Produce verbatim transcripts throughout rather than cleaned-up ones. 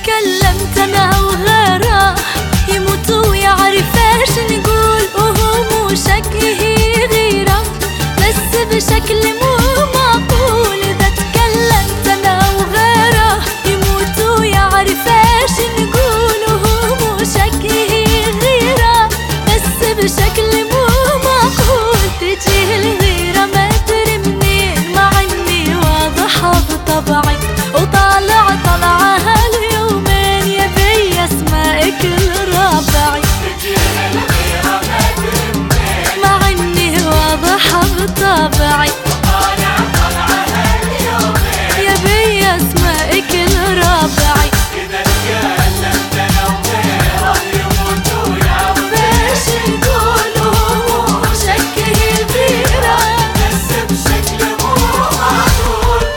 تكلمت انا وغيره يموت ويعرف ايش نقول، وهو مو شكله غيره بس بشكل مو معقول. اذا تكلمت انا وغيره يموت ويعرف ايش نقول، وهو مو شكله غيره بس بشكل مو معقول. تجيه الغيره ما ادري منين مع اني واضحه بطبعي، وطالع طلعه هاليومين يبي اسمائك الرابعي. تجيه الغيره ما ادري منين مع اني واضحه بطبعي، وطالع طلعه هاليومين يبي اسمائك الرابعي. اذا تكلمت انا وغيره يموت ويعرف ايش نقول وهو شكله غيره بس بشكل مو معقول.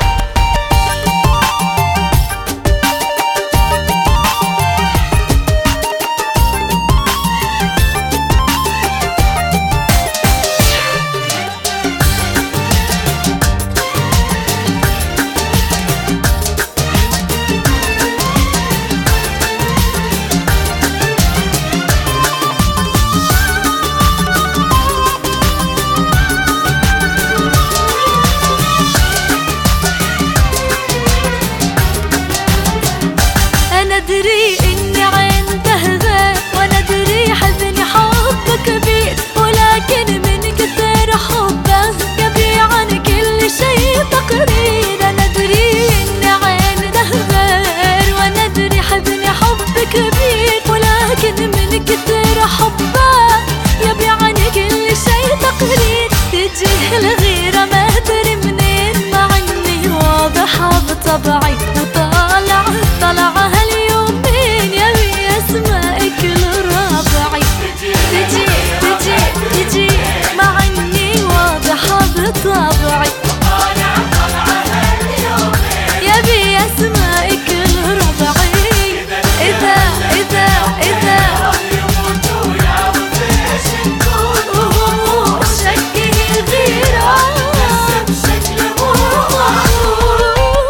أنا أدري إني عنده غير، وأنا أدري حزني حب كبير، ولكن من كثر حبه يبي عن كل شيء تقرير. أنا أدري إني عنده غير، وأنا أدري حزني حب كبير، ولكن من كثر حبه يبي عن كل شيء تقرير. تجيه الغيرة ما أدري منين مع إني واضحة بطبعي، وطالع طلعه هاليومين يبي اسمائك الرابعي. تجي تجي تجي مع اني واضحة بطبعي، وطالع طلعه هاليومين يبي اسمائك الرابعي. اذا اذا اذا يموت ويعرف ايش نقول، وهو شكله غيره بس بشكل مو معقول.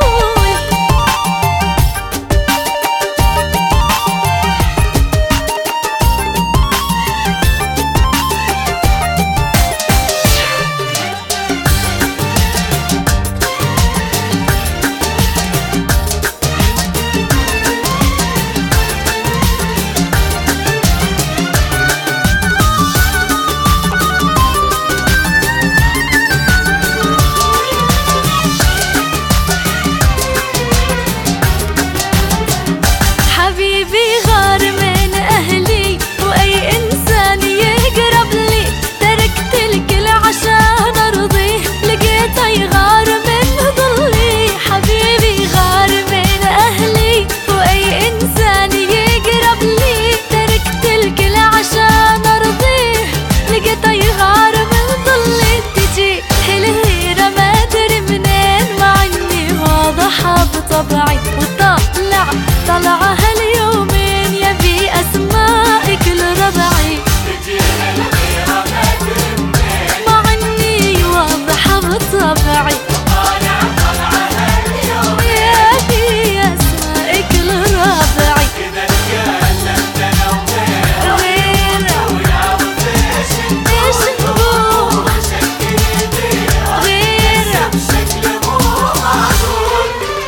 حبيبي غار من أهلي وأي إنسان يقرب لي، تركت الكل عشان أرضيه لقيته يغار من ظلي. حبيبي غار من أهلي وأي إنسان يقرب لي، تركت الكل عشان أرضيه لقيته يغار من ظلي. تجي الغيرة ما أدري منين مع إني واضحة بطبعي،